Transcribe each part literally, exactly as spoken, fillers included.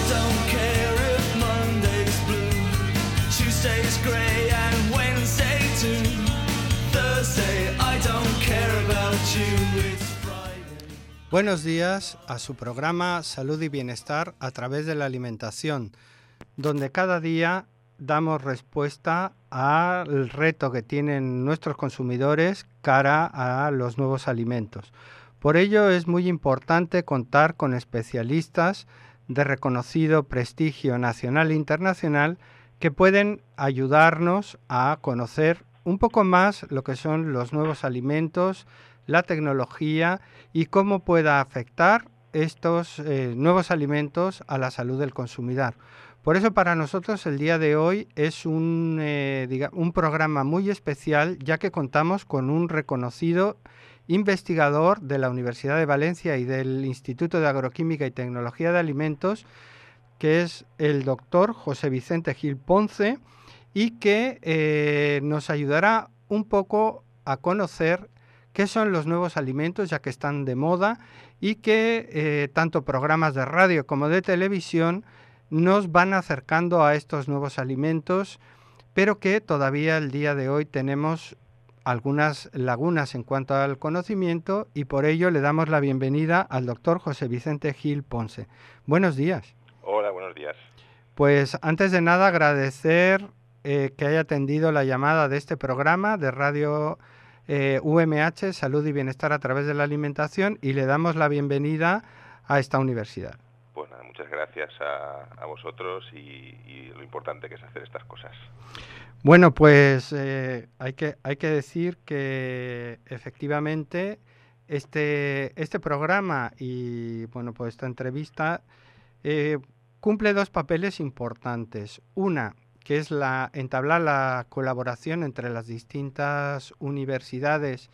don't care if Monday's blue, Tuesday's grey and Wednesday too, Thursday I don't care about you, it's Friday. Buenos días a su programa Salud y Bienestar a través de la alimentación, donde cada día damos respuesta al reto que tienen nuestros consumidores cara a los nuevos alimentos. Por ello es muy importante contar con especialistas de reconocido prestigio nacional e internacional que pueden ayudarnos a conocer un poco más lo que son los nuevos alimentos, la tecnología y cómo pueda afectar estos eh, nuevos alimentos a la salud del consumidor. Por eso para nosotros el día de hoy es un, eh, diga, un programa muy especial, ya que contamos con un reconocido investigador de la Universidad de Valencia y del Instituto de Agroquímica y Tecnología de Alimentos, que es el doctor José Vicente Gil Ponce, y que eh, nos ayudará un poco a conocer qué son los nuevos alimentos, ya que están de moda, y que eh, tanto programas de radio como de televisión nos van acercando a estos nuevos alimentos, pero que todavía el día de hoy tenemos algunas lagunas en cuanto al conocimiento, y por ello le damos la bienvenida al doctor José Vicente Gil Ponce. Buenos días. Hola, buenos días. Pues antes de nada agradecer eh, que haya atendido la llamada de este programa de Radio eh, U M H, Salud y Bienestar a través de la alimentación, y le damos la bienvenida a esta universidad. Pues nada, muchas gracias a, a vosotros y, y lo importante que es hacer estas cosas. Bueno, pues eh, hay que hay que decir que efectivamente este este programa y bueno pues esta entrevista eh, cumple dos papeles importantes. Una, que es la entablar la colaboración entre las distintas universidades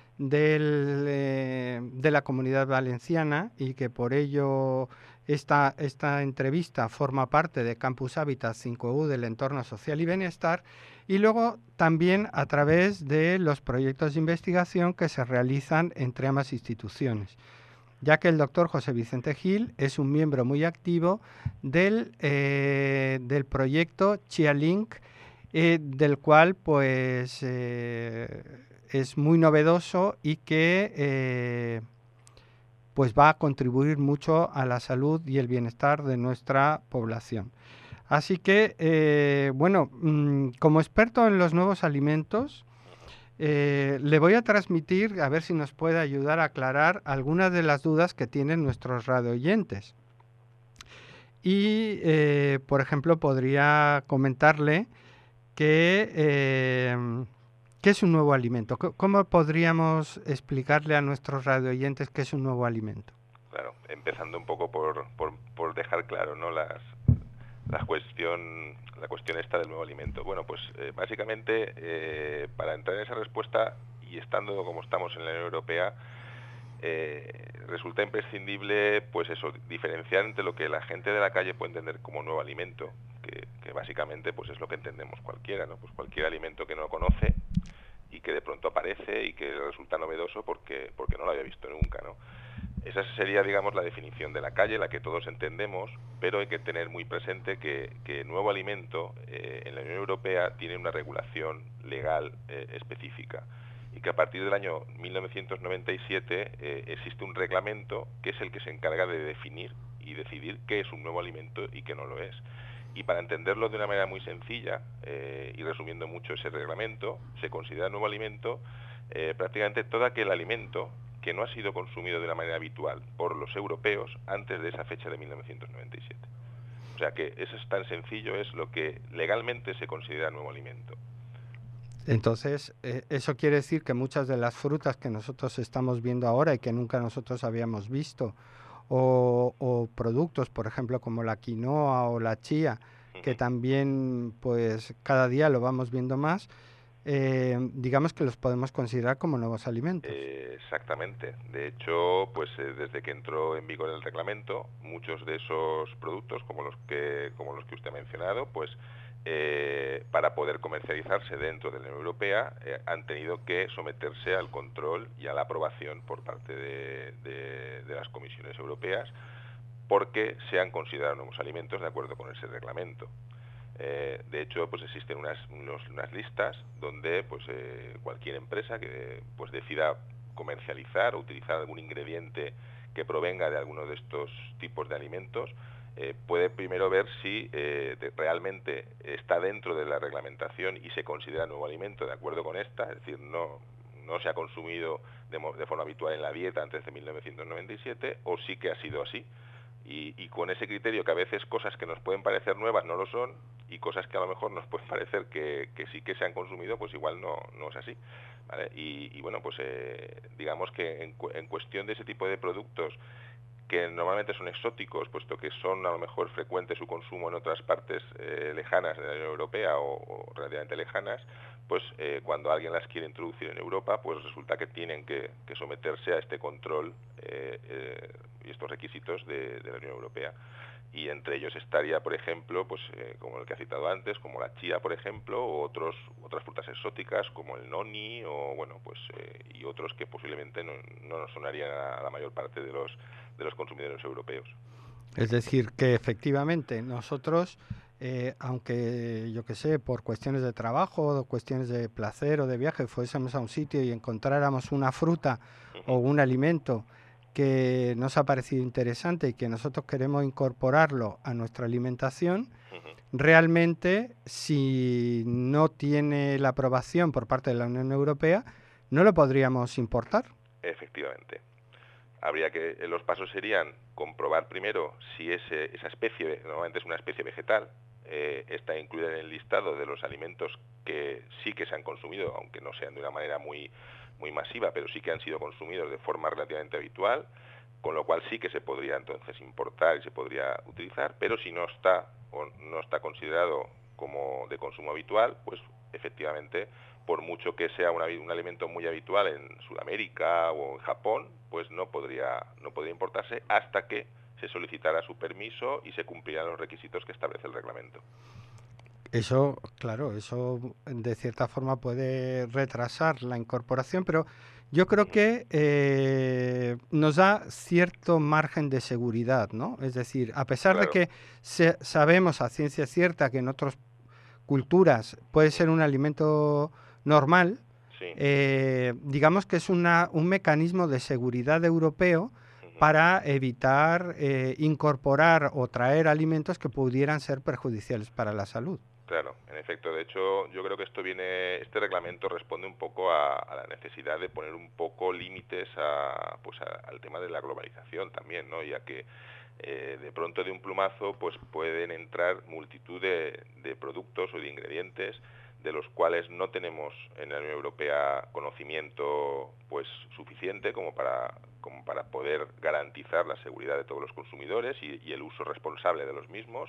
del, eh, de la Comunidad Valenciana, y que por ello esta, esta entrevista forma parte de Campus Hábitat cinco U del entorno social y bienestar, y luego también a través de los proyectos de investigación que se realizan entre ambas instituciones, ya que el doctor José Vicente Gil es un miembro muy activo del, eh, del proyecto ChiaLink, eh, del cual pues eh, es muy novedoso y que eh, pues va a contribuir mucho a la salud y el bienestar de nuestra población. Así que, eh, bueno, mmm, como experto en los nuevos alimentos, eh, le voy a transmitir, a ver si nos puede ayudar a aclarar algunas de las dudas que tienen nuestros radioyentes. Y, eh, por ejemplo, podría comentarle que... Eh, ¿Qué es un nuevo alimento? ¿Cómo podríamos explicarle a nuestros radioyentes qué es un nuevo alimento? Claro, empezando un poco por, por, por dejar claro, ¿no? Las, la cuestión, la cuestión esta del nuevo alimento. Bueno, pues eh, básicamente eh, para entrar en esa respuesta y estando como estamos en la Unión Europea, eh, resulta imprescindible, pues eso, diferenciar entre lo que la gente de la calle puede entender como nuevo alimento, que, que básicamente pues es lo que entendemos cualquiera, ¿no? Pues cualquier alimento que no conoce y que de pronto aparece y que resulta novedoso porque porque no lo había visto nunca, ¿no? Esa sería, digamos, la definición de la calle, la que todos entendemos, pero hay que tener muy presente que, que nuevo alimento eh, en la Unión Europea tiene una regulación legal eh, específica, y que a partir del año mil novecientos noventa y siete eh, existe un reglamento que es el que se encarga de definir y decidir qué es un nuevo alimento y qué no lo es. Y para entenderlo de una manera muy sencilla, eh, y resumiendo mucho ese reglamento, se considera nuevo alimento eh, prácticamente todo aquel alimento que no ha sido consumido de una manera habitual por los europeos antes de esa fecha de mil novecientos noventa y siete. O sea que eso es tan sencillo, es lo que legalmente se considera nuevo alimento. Entonces, eh, eso quiere decir que muchas de las frutas que nosotros estamos viendo ahora y que nunca nosotros habíamos visto, O, o productos, por ejemplo, como la quinoa o la chía, que también pues cada día lo vamos viendo más, eh, digamos que los podemos considerar como nuevos alimentos. Eh, exactamente. De hecho, pues eh, desde que entró en vigor el reglamento, muchos de esos productos, como los que como los que usted ha mencionado, pues eh, para poder comercializarse dentro de la Unión Europea eh, han tenido que someterse al control y a la aprobación por parte de, de, de las comisiones europeas, porque sean considerados nuevos alimentos de acuerdo con ese reglamento. Eh, de hecho, pues existen unas, unos, unas listas donde pues eh, cualquier empresa que pues decida comercializar o utilizar algún ingrediente que provenga de alguno de estos tipos de alimentos, eh, puede primero ver si eh, de, realmente está dentro de la reglamentación y se considera nuevo alimento de acuerdo con esta, es decir, no, no se ha consumido de, de forma habitual en la dieta antes de mil novecientos noventa y siete, o sí que ha sido así. Y, y con ese criterio que a veces cosas que nos pueden parecer nuevas no lo son, y cosas que a lo mejor nos pueden parecer que, que sí que se han consumido, pues igual no, no es así, ¿vale? Y, y bueno, pues eh, digamos que en, en cuestión de ese tipo de productos que normalmente son exóticos, puesto que son a lo mejor frecuente su consumo en otras partes eh, lejanas de la Unión Europea o, o relativamente lejanas, pues eh, cuando alguien las quiere introducir en Europa, pues resulta que tienen que, que someterse a este control eh, eh, y estos requisitos de, de la Unión Europea. Y entre ellos estaría, por ejemplo, pues eh, como el que ha citado antes, como la chía, por ejemplo, o otros otras frutas exóticas como el noni, o bueno, pues eh, y otros que posiblemente no, no nos sonarían a la mayor parte de los de los consumidores europeos. Es decir, que efectivamente nosotros, eh, aunque yo que sé, por cuestiones de trabajo, o cuestiones de placer o de viaje, fuésemos a un sitio y encontráramos una fruta uh-huh. o un alimento que nos ha parecido interesante y que nosotros queremos incorporarlo a nuestra alimentación, uh-huh. realmente, si no tiene la aprobación por parte de la Unión Europea, no lo podríamos importar. Efectivamente. Habría que, los pasos serían comprobar primero si ese, esa especie, normalmente es una especie vegetal, eh, está incluida en el listado de los alimentos que sí que se han consumido, aunque no sean de una manera muy, muy masiva, pero sí que han sido consumidos de forma relativamente habitual, con lo cual sí que se podría entonces importar y se podría utilizar, pero si no está o no está considerado como de consumo habitual, pues efectivamente, por mucho que sea una, un alimento muy habitual en Sudamérica o en Japón, pues no podría, no podría importarse hasta que se solicitara su permiso y se cumplieran los requisitos que establece el reglamento. Eso, claro, eso de cierta forma puede retrasar la incorporación, pero yo creo que eh, nos da cierto margen de seguridad, ¿no? Es decir, a pesar claro. de que se, sabemos a ciencia cierta que en otras culturas puede ser un alimento normal, sí. eh, digamos que es una, un mecanismo de seguridad europeo uh-huh. para evitar eh, incorporar o traer alimentos que pudieran ser perjudiciales para la salud. Claro, en efecto. De hecho, yo creo que esto viene, este reglamento responde un poco a, a la necesidad de poner un poco límites a, pues a, al tema de la globalización también, ¿no? Ya que eh, de pronto de un plumazo, pues pueden entrar multitud de, de productos o de ingredientes de los cuales no tenemos en la Unión Europea conocimiento pues suficiente como para como para poder garantizar la seguridad de todos los consumidores y, y el uso responsable de los mismos.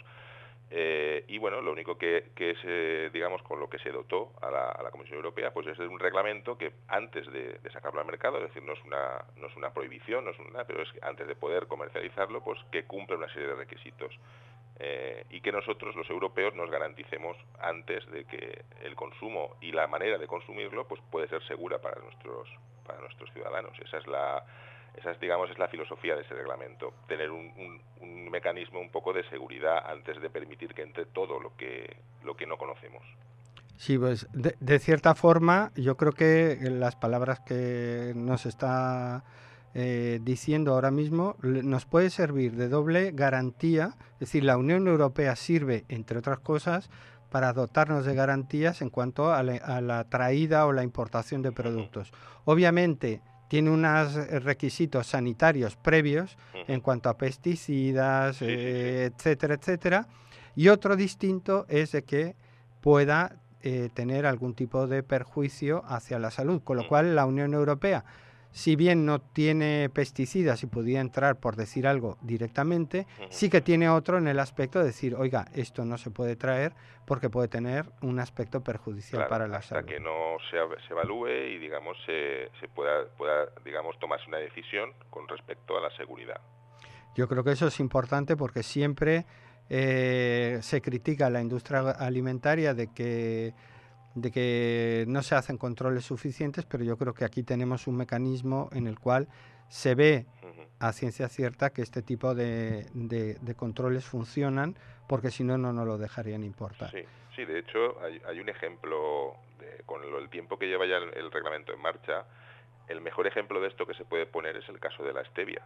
Eh, y bueno, lo único que, que es, eh, digamos, con lo que se dotó a la, a la Comisión Europea, pues es un reglamento que antes de, de sacarlo al mercado, es decir, no es una, no es una prohibición, no es una, pero es que antes de poder comercializarlo, pues que cumple una serie de requisitos. Eh, y que nosotros, los europeos, nos garanticemos antes de que el consumo y la manera de consumirlo, pues puede ser segura para nuestros, para nuestros ciudadanos. Esa es la... Esa es, digamos, es la filosofía de ese reglamento, tener un, un, un mecanismo un poco de seguridad antes de permitir que entre todo lo que, lo que no conocemos. Sí, pues de, de cierta forma yo creo que las palabras que nos está eh, diciendo ahora mismo nos puede servir de doble garantía, es decir, la Unión Europea sirve, entre otras cosas, para dotarnos de garantías en cuanto a la, a la traída o la importación de productos. Uh-huh. Obviamente, tiene unos requisitos sanitarios previos uh-huh. en cuanto a pesticidas, sí, eh, sí, sí. etcétera, etcétera. Y otro distinto es de que pueda eh, tener algún tipo de perjuicio hacia la salud, con lo uh-huh. cual la Unión Europea, si bien no tiene pesticidas y podía entrar, por decir algo, directamente, uh-huh. sí que tiene otro en el aspecto de decir, oiga, esto no se puede traer porque puede tener un aspecto perjudicial claro, para la hasta salud. Hasta que no se, se evalúe y, digamos, se, se pueda, pueda, digamos, tomarse una decisión con respecto a la seguridad. Yo creo que eso es importante porque siempre eh, se critica a la industria alimentaria de que de que no se hacen controles suficientes, pero yo creo que aquí tenemos un mecanismo en el cual se ve Ujú. a ciencia cierta que este tipo de, de, de controles funcionan, porque si no, no nos lo dejarían importar. Sí, sí, de hecho hay, hay un ejemplo, de, con lo, el tiempo que lleva ya el, el reglamento en marcha, el mejor ejemplo de esto que se puede poner es el caso de la stevia.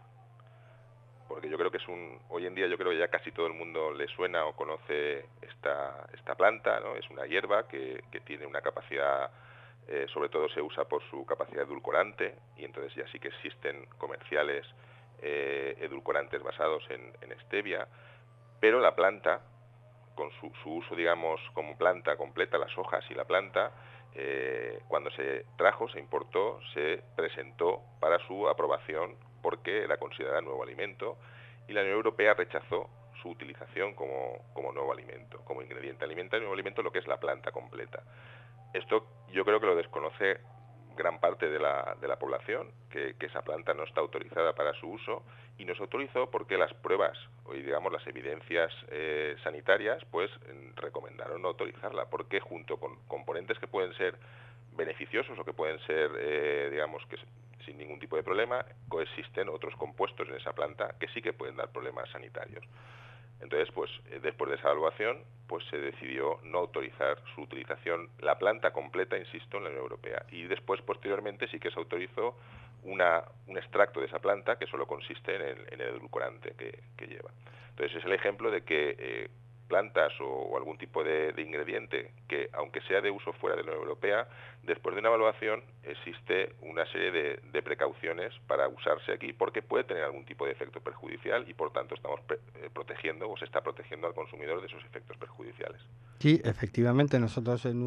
Porque yo creo que es un, hoy en día yo creo que ya casi todo el mundo le suena o conoce esta, esta planta, ¿no? Es una hierba que, que tiene una capacidad, eh, sobre todo se usa por su capacidad edulcorante, y entonces ya sí que existen comerciales eh, edulcorantes basados en, en stevia, pero la planta, con su, su uso, digamos, como planta completa, las hojas y la planta, eh, cuando se trajo, se importó, se presentó para su aprobación porque era considerada nuevo alimento, y la Unión Europea rechazó su utilización como, como nuevo alimento, como ingrediente alimentario, nuevo alimento, lo que es la planta completa. Esto yo creo que lo desconoce gran parte de la, de la población, que, que esa planta no está autorizada para su uso, y no se autorizó porque las pruebas, o digamos las evidencias eh, sanitarias, pues recomendaron no autorizarla, porque junto con componentes que pueden ser beneficiosos o que pueden ser, eh, digamos, que sin ningún tipo de problema, coexisten otros compuestos en esa planta que sí que pueden dar problemas sanitarios. Entonces, pues después de esa evaluación, pues se decidió no autorizar su utilización, la planta completa, insisto, en la Unión Europea. Y después, posteriormente, sí que se autorizó una, un extracto de esa planta que solo consiste en el, en el edulcorante que, que lleva. Entonces, es el ejemplo de que eh, plantas o, o algún tipo de, de ingrediente que, aunque sea de uso fuera de la Unión Europea, después de una evaluación existe una serie de, de precauciones para usarse aquí, porque puede tener algún tipo de efecto perjudicial y por tanto estamos pre- eh, protegiendo o se está protegiendo al consumidor de esos efectos perjudiciales. Sí, efectivamente, nosotros en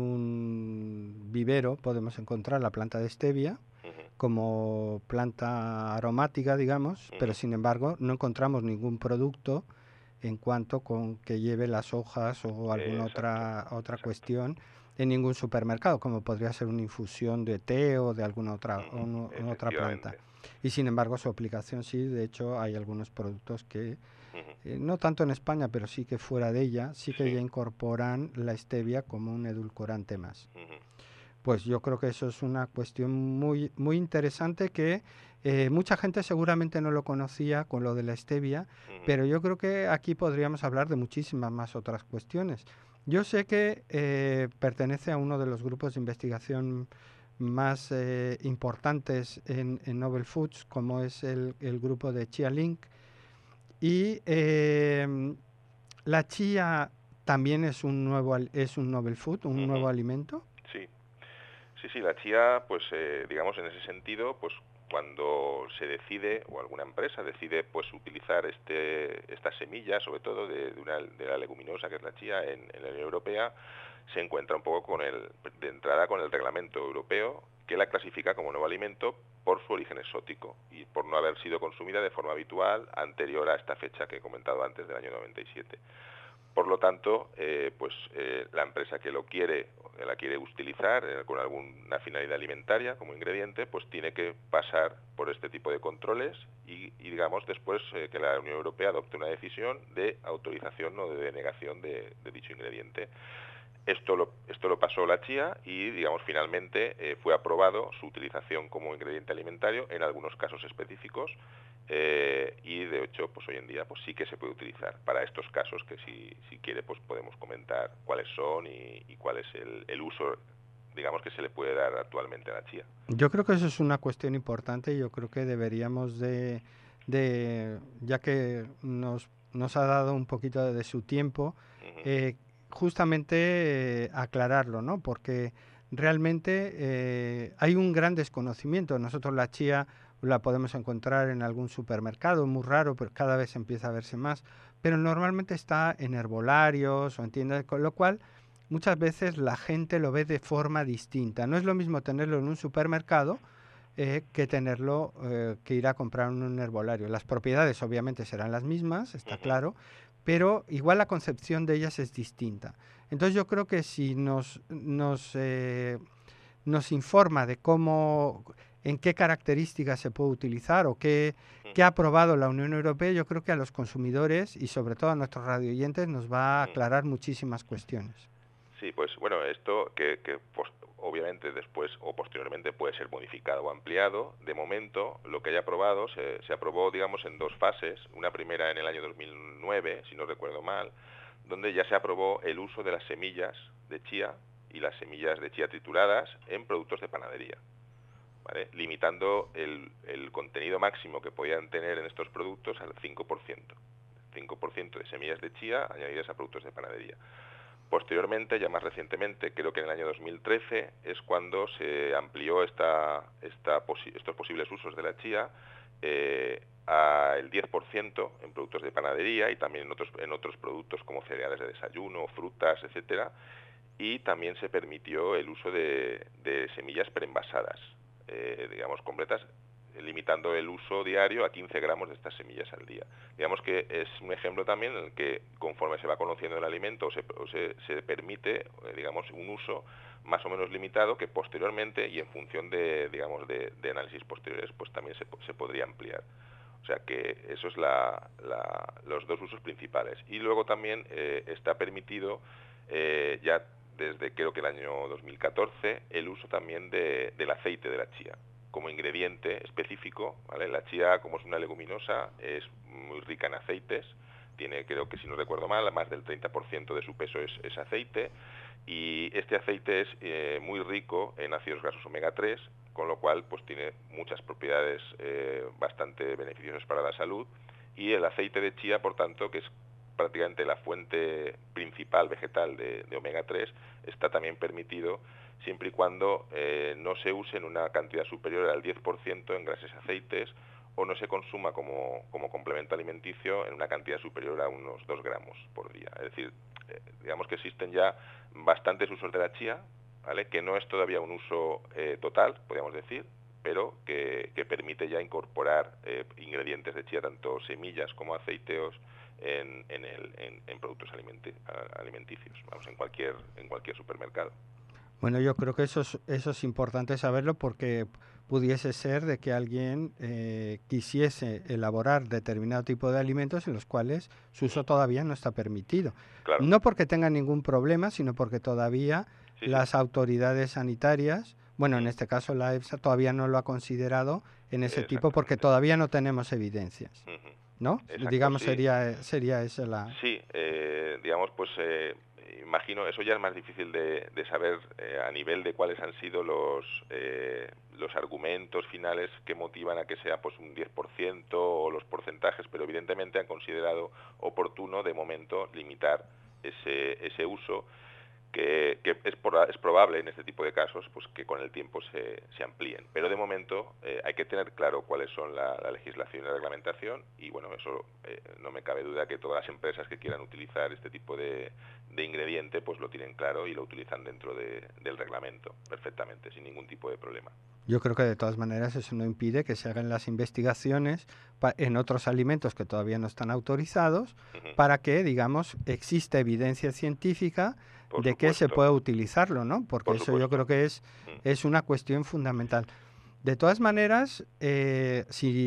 un vivero podemos encontrar la planta de stevia Uh-huh. como planta aromática, digamos, Uh-huh. pero sin embargo no encontramos ningún producto en cuanto con que lleve las hojas o alguna Eh, otra exacto, otra exacto. cuestión en ningún supermercado, como podría ser una infusión de té o de alguna otra o Uh-huh. no- o otra planta. Efectivamente. Y sin embargo su aplicación sí, de hecho hay algunos productos que Uh-huh. eh, no tanto en España, pero sí que fuera de ella, sí que Sí. ya incorporan la stevia como un edulcorante más. Uh-huh. Pues yo creo que eso es una cuestión muy, muy interesante que eh, mucha gente seguramente no lo conocía con lo de la stevia, Uh-huh. pero yo creo que aquí podríamos hablar de muchísimas más otras cuestiones. Yo sé que eh, pertenece a uno de los grupos de investigación más eh, importantes en, en Novel Foods, como es el, el grupo de Chia Link, y eh, la chía también es un nuevo al- es un novel food, un Uh-huh. nuevo alimento. Sí. Sí, sí, la chía, pues eh, digamos en ese sentido, pues cuando se decide, o alguna empresa decide pues utilizar este, estas semillas, sobre todo de, de, una, de la leguminosa que es la chía en, en la Unión Europea, se encuentra un poco con el, de entrada con el reglamento europeo que la clasifica como nuevo alimento por su origen exótico y por no haber sido consumida de forma habitual anterior a esta fecha que he comentado antes del año noventa y siete. Por lo tanto, eh, pues eh, la empresa que lo quiere, que la quiere utilizar eh, con alguna finalidad alimentaria como ingrediente, pues tiene que pasar por este tipo de controles y, y digamos, después eh, que la Unión Europea adopte una decisión de autorización o de denegación de, de dicho ingrediente. Esto lo, esto lo pasó la chía y, digamos, finalmente eh, fue aprobado su utilización como ingrediente alimentario en algunos casos específicos eh, y, de hecho, pues hoy en día pues sí que se puede utilizar para estos casos que si, si quiere pues podemos comentar cuáles son y, y cuál es el, el uso, digamos, que se le puede dar actualmente a la chía. Yo creo que eso es una cuestión importante y yo creo que deberíamos de, de ya que nos, nos ha dado un poquito de, de su tiempo, Uh-huh. eh, justamente eh, aclararlo, ¿no? Porque realmente eh, hay un gran desconocimiento. Nosotros la chía la podemos encontrar en algún supermercado, muy raro, pero cada vez empieza a verse más. Pero normalmente está en herbolarios o en tiendas, con lo cual muchas veces la gente lo ve de forma distinta. No es lo mismo tenerlo en un supermercado eh, que tenerlo, eh, que ir a comprar en un herbolario. Las propiedades obviamente serán las mismas, está Uh-huh. claro, pero igual la concepción de ellas es distinta. Entonces yo creo que si nos, nos, eh, nos informa de cómo, en qué características se puede utilizar o qué, qué ha aprobado la Unión Europea, yo creo que a los consumidores y sobre todo a nuestros radioyentes nos va a aclarar muchísimas cuestiones. Sí, pues bueno, esto que, que pues, obviamente después o posteriormente puede ser modificado o ampliado. De momento, lo que haya aprobado se, se aprobó, digamos, en dos fases. Una primera en el año dos mil nueve, si no recuerdo mal, donde ya se aprobó el uso de las semillas de chía y las semillas de chía trituradas en productos de panadería, ¿vale? Limitando el, el contenido máximo que podían tener en estos productos al cinco por ciento. cinco por ciento de semillas de chía añadidas a productos de panadería. Posteriormente, ya más recientemente, creo que en el año dos mil trece, es cuando se amplió esta, esta posi- estos posibles usos de la chía eh, al diez por ciento en productos de panadería y también en otros, en otros productos como cereales de desayuno, frutas, etcétera. Y también se permitió el uso de, de semillas preenvasadas, eh, digamos, completas, limitando el uso diario a quince gramos de estas semillas al día. Digamos que es un ejemplo también en el que conforme se va conociendo el alimento se, o se, se permite, eh, digamos, un uso más o menos limitado que posteriormente y en función de, digamos, de, de análisis posteriores, pues también se, se podría ampliar. O sea que eso es la, la, los dos usos principales. Y luego también eh, está permitido eh, ya desde creo que el año dos mil catorce el uso también de, del aceite de la chía como ingrediente específico, ¿vale? La chía, como es una leguminosa, es muy rica en aceites, tiene, creo que si no recuerdo mal, más del treinta por ciento de su peso es, es aceite, y este aceite es eh, muy rico en ácidos grasos omega tres, con lo cual pues tiene muchas propiedades eh, bastante beneficiosas para la salud, y el aceite de chía, por tanto, que es prácticamente la fuente principal vegetal de, de omega tres, está también permitido siempre y cuando eh, no se use en una cantidad superior al diez por ciento en grasas y aceites o no se consuma como, como complemento alimenticio en una cantidad superior a unos dos gramos por día. Es decir, eh, digamos que existen ya bastantes usos de la chía, ¿vale? Que no es todavía un uso eh, total, podríamos decir, pero que, que permite ya incorporar eh, ingredientes de chía, tanto semillas como aceiteos, en, en, el, en, en productos alimenti alimenticios, vamos, en cualquier, en cualquier supermercado. Bueno, yo creo que eso es, eso es importante saberlo porque pudiese ser de que alguien eh, quisiese elaborar determinado tipo de alimentos en los cuales su uso todavía no está permitido. Claro. No porque tengan ningún problema, sino porque todavía sí, las sí. autoridades sanitarias, bueno, en este caso la EFSA todavía no lo ha considerado en ese tipo porque todavía no tenemos evidencias, ¿no? Exacto, digamos, sí. sería, sería esa la... Sí, eh, digamos, pues... Eh, imagino, eso ya es más difícil de, de saber eh, a nivel de cuáles han sido los eh, los argumentos finales que motivan a que sea pues un diez por ciento o los porcentajes, pero evidentemente han considerado oportuno de momento limitar ese, ese uso que, que es, por, es probable en este tipo de casos pues que con el tiempo se, se amplíen. Pero de momento eh, hay que tener claro cuáles son la, la legislación y la reglamentación y bueno, eso eh, no me cabe duda que todas las empresas que quieran utilizar este tipo de, de ingrediente pues lo tienen claro y lo utilizan dentro de, del reglamento perfectamente, sin ningún tipo de problema. Yo creo que de todas maneras eso no impide que se hagan las investigaciones en otros alimentos que todavía no están autorizados uh-huh. para que, digamos, exista evidencia científica Por de supuesto. que se pueda utilizarlo, ¿no? Porque Por eso supuesto. yo creo que es, uh-huh. es una cuestión fundamental. De todas maneras, eh,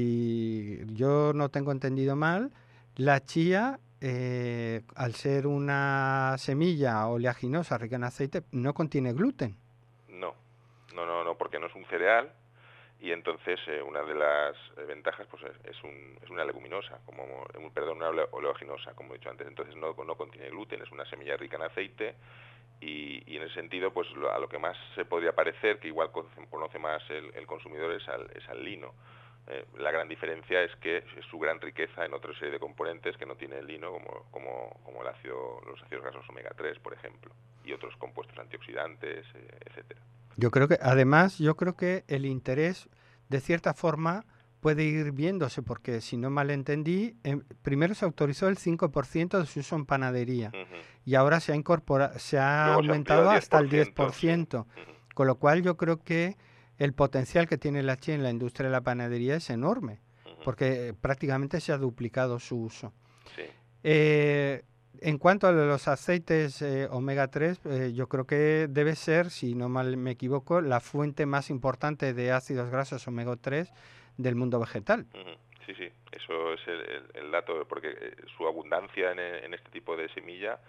si yo no tengo entendido mal, la chía, eh, al ser una semilla oleaginosa rica en aceite, no contiene gluten. No, no, no, no, porque no es un cereal y entonces eh, una de las ventajas pues es, es, un, es una leguminosa, como perdón, una oleaginosa, como he dicho antes. Entonces no, no contiene gluten, es una semilla rica en aceite. Y, y en ese sentido, pues lo, a lo que más se podría parecer, que igual conoce más el, el consumidor, es al, es al lino. Eh, la gran diferencia es que es su gran riqueza en otra serie de componentes que no tiene el lino, como, como, como el ácido, los ácidos grasos omega tres, por ejemplo, y otros compuestos antioxidantes, eh, etcétera. Yo creo que, además, yo creo que el interés, de cierta forma, puede ir viéndose, porque si no mal entendí, eh, primero se autorizó el cinco por ciento de su uso en panadería, uh-huh. y ahora se ha incorporado, se ha Luego aumentado se hasta el diez por ciento, sí. uh-huh. con lo cual yo creo que el potencial que tiene la chía en la industria de la panadería es enorme, uh-huh. porque prácticamente se ha duplicado su uso. Sí. Eh, en cuanto a los aceites eh, omega tres, eh, yo creo que debe ser, si no mal me equivoco, la fuente más importante de ácidos grasos omega tres del mundo vegetal. Uh-huh. Sí, sí, eso es el, el, el dato, porque su abundancia en, en este tipo de semilla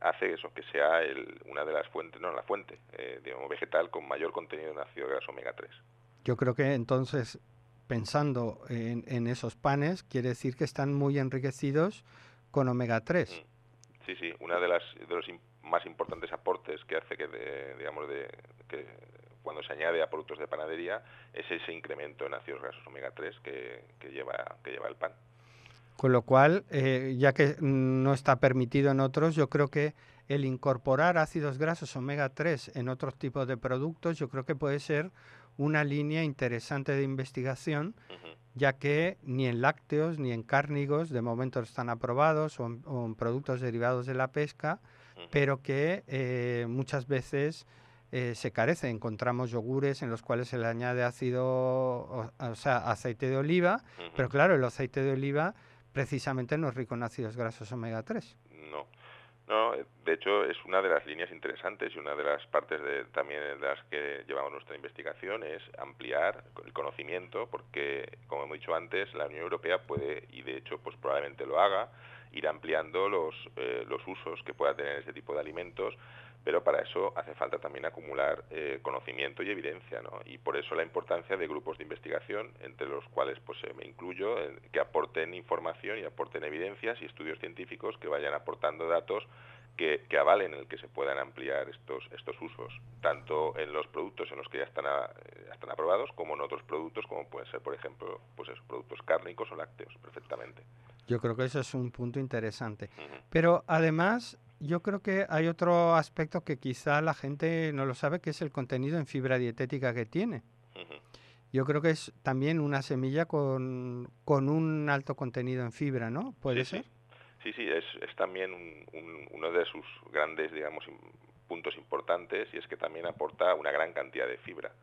hace eso, que sea el, una de las fuentes, no la fuente, eh, digamos, vegetal con mayor contenido en ácido graso omega tres. Yo creo que entonces, pensando en, en esos panes, quiere decir que están muy enriquecidos con omega tres. Mm. Sí, sí, una de las de los más importantes aportes que hace que, de, digamos, de que cuando se añade a productos de panadería es ese incremento en ácidos grasos omega tres que, que lleva que lleva el pan. Con lo cual, eh, ya que no está permitido en otros, yo creo que el incorporar ácidos grasos omega tres en otros tipos de productos, yo creo que puede ser una línea interesante de investigación, Uh-huh. ya que ni en lácteos ni en cárnigos de momento están aprobados o en, o en productos derivados de la pesca, Uh-huh. pero que eh, muchas veces eh, se carece. Encontramos yogures en los cuales se le añade ácido, o, o sea, aceite de oliva, Uh-huh. pero claro, el aceite de oliva precisamente no es rico en ácidos grasos omega tres. No. No, de hecho es una de las líneas interesantes y una de las partes de, también de las que llevamos nuestra investigación es ampliar el conocimiento, porque como hemos dicho antes, la Unión Europea puede, y de hecho pues probablemente lo haga, ir ampliando los, eh, los usos que pueda tener este tipo de alimentos, pero para eso hace falta también acumular eh, conocimiento y evidencia, ¿no? Y por eso la importancia de grupos de investigación, entre los cuales pues eh, me incluyo, eh, que aporten información y aporten evidencias y estudios científicos que vayan aportando datos que, que avalen el que se puedan ampliar estos estos usos, tanto en los productos en los que ya están, a, ya están aprobados, como en otros productos, como pueden ser, por ejemplo, pues esos productos cárnicos o lácteos, perfectamente. Yo creo que eso es un punto interesante. Uh-huh. Pero además, yo creo que hay otro aspecto que quizá la gente no lo sabe, que es el contenido en fibra dietética que tiene. Uh-huh. Yo creo que es también una semilla con, con un alto contenido en fibra, ¿no? ¿Puede sí, ser? Sí. Sí, sí, es, es también un, un, uno de sus grandes, digamos, puntos importantes, y es que también aporta una gran cantidad de fibra.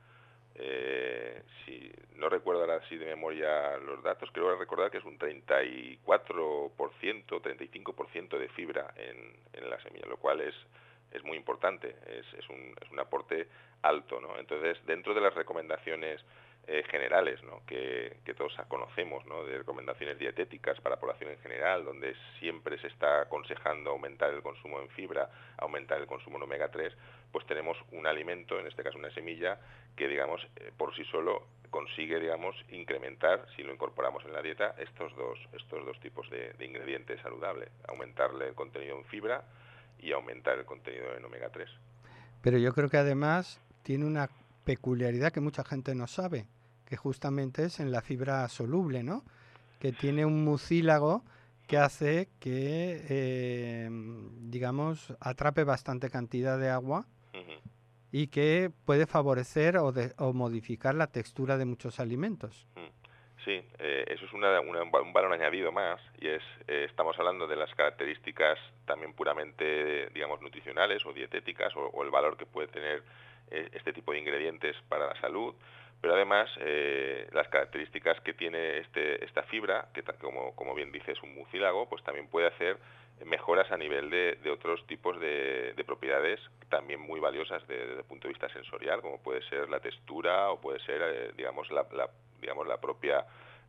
Eh, si no recuerdo ahora así de memoria los datos, creo recordar que es un treinta y cuatro por ciento, treinta y cinco por ciento de fibra en, en la semilla, lo cual es, es muy importante, es, es, un, es un aporte alto, ¿no? Entonces, dentro de las recomendaciones Eh, generales, ¿no? que, que todos conocemos, ¿no? De recomendaciones dietéticas para la población en general, donde siempre se está aconsejando aumentar el consumo en fibra, aumentar el consumo en omega tres, pues tenemos un alimento, en este caso una semilla, que digamos eh, por sí solo consigue, digamos, incrementar, si lo incorporamos en la dieta, estos dos, estos dos tipos de, de ingredientes saludables, aumentarle el contenido en fibra y aumentar el contenido en omega tres. Pero yo creo que además tiene una peculiaridad que mucha gente no sabe, que justamente es en la fibra soluble, ¿no? Que tiene un mucílago que hace que, eh, digamos, atrape bastante cantidad de agua uh-huh. y que puede favorecer o, de, o modificar la textura de muchos alimentos. Uh-huh. Sí, eh, eso es una, una, un valor añadido más, y es, eh, estamos hablando de las características también puramente, digamos, nutricionales o dietéticas, o, o el valor que puede tener eh, este tipo de ingredientes para la salud, pero además eh, las características que tiene este, esta fibra, que como, como bien dice es un mucílago, pues también puede hacer mejoras a nivel de, de otros tipos de, de propiedades también muy valiosas de, desde el punto de vista sensorial, como puede ser la textura o puede ser, eh, digamos, la, la, digamos, la propia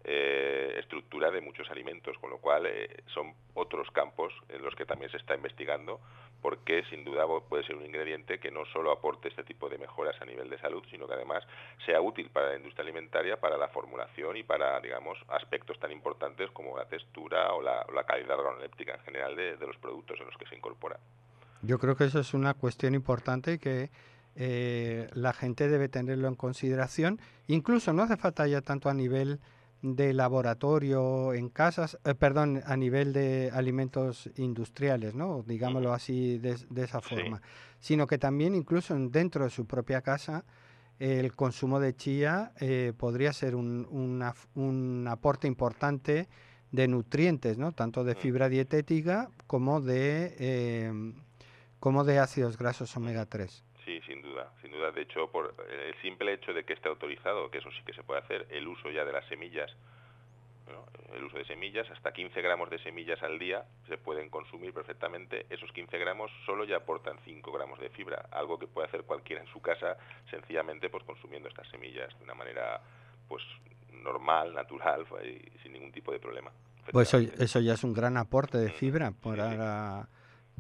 eh, estructura de muchos alimentos, con lo cual eh, son otros campos en los que también se está investigando, porque sin duda puede ser un ingrediente que no solo aporte este tipo de mejoras a nivel de salud, sino que además sea útil para la industria alimentaria, para la formulación y para, digamos, aspectos tan importantes como la textura o la, o la calidad organoléptica en general de, de los productos en los que se incorpora. Yo creo que eso es una cuestión importante y que eh, la gente debe tenerlo en consideración. Incluso no hace falta ya tanto a nivel de laboratorio en casas, eh, perdón, a nivel de alimentos industriales, ¿no? Digámoslo así de, de esa forma, sí. Sino que también incluso dentro de su propia casa eh, el consumo de chía eh, podría ser un, una, un aporte importante de nutrientes, ¿no? Tanto de fibra dietética como de eh, como de ácidos grasos omega tres. Sí, sin duda, sin duda. De hecho, por el simple hecho de que esté autorizado, que eso sí que se puede hacer, el uso ya de las semillas, ¿no? El uso de semillas, hasta quince gramos de semillas al día se pueden consumir perfectamente. Esos quince gramos solo ya aportan cinco gramos de fibra, algo que puede hacer cualquiera en su casa, sencillamente pues consumiendo estas semillas de una manera pues normal, natural, y sin ningún tipo de problema. Pues eso, eso ya es un gran aporte de fibra sí, para... sí.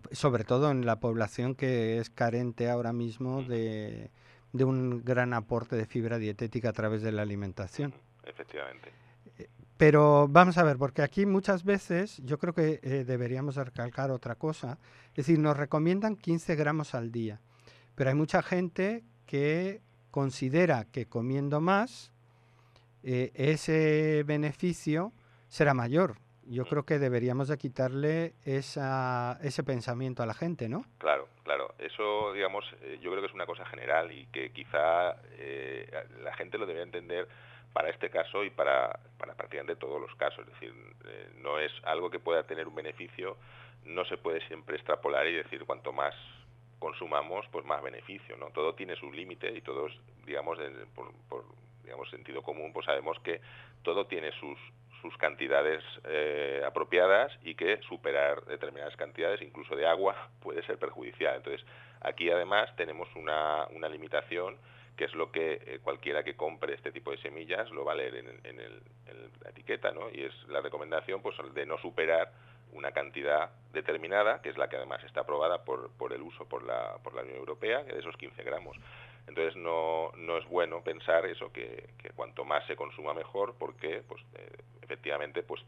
sobre todo en la población que es carente ahora mismo de, de un gran aporte de fibra dietética a través de la alimentación. Efectivamente. Pero vamos a ver, porque aquí muchas veces yo creo que eh, deberíamos recalcar otra cosa. Es decir, nos recomiendan quince gramos al día, pero hay mucha gente que considera que comiendo más eh, ese beneficio será mayor. Yo creo que deberíamos de quitarle esa, ese pensamiento a la gente, ¿no? Claro, claro. Eso, digamos, eh, yo creo que es una cosa general y que quizá eh, la gente lo debería entender para este caso y para, para prácticamente todos los casos. Es decir, eh, no es algo que pueda tener un beneficio, no se puede siempre extrapolar y decir cuanto más consumamos, pues más beneficio, ¿no? Todo tiene su límite y todos, digamos, de, por, por digamos, sentido común, pues sabemos que todo tiene sus sus cantidades eh, apropiadas y que superar determinadas cantidades, incluso de agua, puede ser perjudicial. Entonces, aquí además tenemos una, una limitación, que es lo que eh, cualquiera que compre este tipo de semillas lo va a leer en, en, el, en la etiqueta, ¿no? Y es la recomendación, pues, de no superar una cantidad determinada, que es la que además está aprobada por, por el uso por la, por la Unión Europea, que de esos quince gramos. Entonces no, no es bueno pensar eso, que, que cuanto más se consuma mejor, porque pues eh, efectivamente pues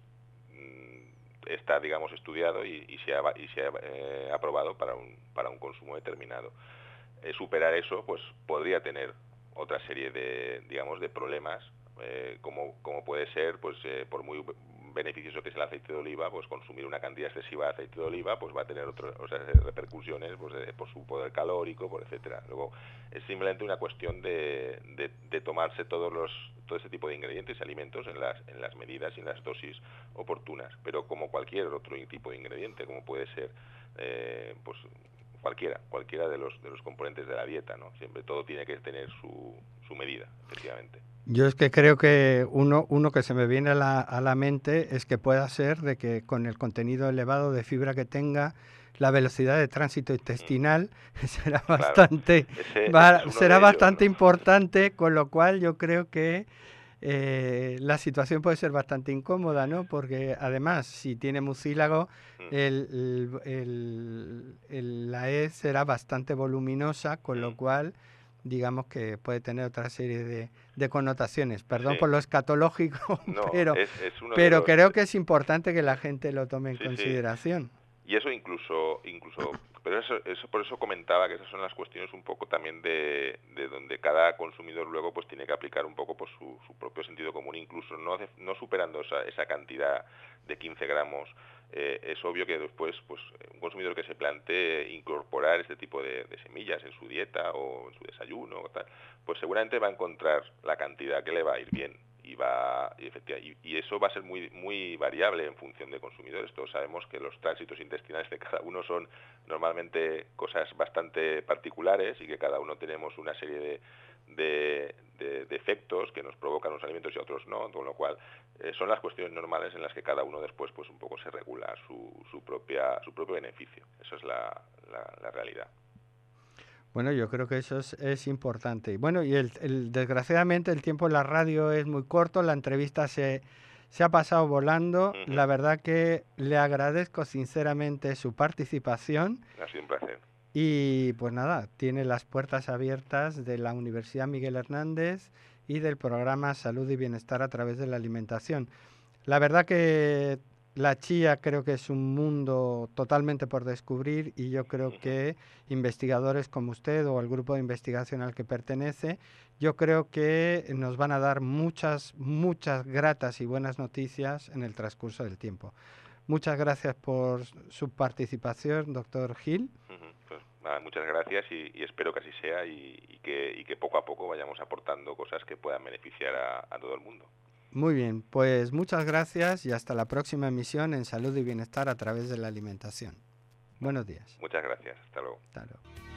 está, digamos, estudiado y, y se ha, y se ha eh, aprobado para un, para un consumo determinado. Eh, superar eso pues podría tener otra serie de, digamos, de problemas, eh, como, como puede ser, pues eh, por muy beneficioso que es el aceite de oliva, pues consumir una cantidad excesiva de aceite de oliva pues va a tener otras, o sea, repercusiones pues de, por su poder calórico, por etcétera. Luego es simplemente una cuestión de, de, de tomarse todos los todo ese tipo de ingredientes y alimentos en las en las medidas y en las dosis oportunas, pero como cualquier otro tipo de ingrediente, como puede ser eh, pues cualquiera cualquiera de los de los componentes de la dieta, ¿no? Siempre todo tiene que tener su, su medida, efectivamente. Yo es que creo que uno, uno que se me viene a la, a la mente es que pueda ser de que con el contenido elevado de fibra que tenga, la velocidad de tránsito intestinal mm. será bastante, claro. ese, va, ese será ellos, bastante ¿no? importante, con lo cual yo creo que eh, la situación puede ser bastante incómoda, ¿no? Porque además, si tiene mucílago, mm. el, el, el, el, la E será bastante voluminosa, con mm. lo cual digamos que puede tener otra serie de, de connotaciones. Perdón sí. por lo escatológico, no, pero, es, es uno pero los... creo que es importante que la gente lo tome en sí, consideración. Sí. Y eso incluso, incluso, pero eso, eso por eso comentaba que esas son las cuestiones un poco también de, de donde cada consumidor luego pues tiene que aplicar un poco pues su, su propio sentido común, incluso no, no superando esa, esa cantidad de quince gramos. Eh, es obvio que después pues un consumidor que se plantee incorporar este tipo de, de semillas en su dieta o en su desayuno o tal, pues seguramente va a encontrar la cantidad que le va a ir bien y va y, efectivamente, y, y eso va a ser muy muy variable en función de consumidores. Todos sabemos que los tránsitos intestinales de cada uno son normalmente cosas bastante particulares y que cada uno tenemos una serie de de, de, de efectos que nos provocan unos alimentos y otros no, con lo cual eh, son las cuestiones normales en las que cada uno después pues un poco se regula su, su propia su propio beneficio. Eso es la, la, la realidad. Bueno, yo creo que eso es, es importante. Bueno, y el, el, desgraciadamente el tiempo en la radio es muy corto, la entrevista se, se ha pasado volando. Uh-huh. La verdad que le agradezco sinceramente su participación. Ha sido un placer. Y pues nada, tiene las puertas abiertas de la Universidad Miguel Hernández y del programa Salud y Bienestar a través de la alimentación. La verdad que la chía creo que es un mundo totalmente por descubrir y yo creo que investigadores como usted o el grupo de investigación al que pertenece, yo creo que nos van a dar muchas, muchas gratas y buenas noticias en el transcurso del tiempo. Muchas gracias por su participación, doctor Gil. Uh-huh. Pues nada, muchas gracias y, y espero que así sea y, y, que, y que poco a poco vayamos aportando cosas que puedan beneficiar a, a todo el mundo. Muy bien, pues muchas gracias y hasta la próxima emisión en Salud y Bienestar a través de la alimentación. Buenos días. Muchas gracias, hasta luego. Hasta luego.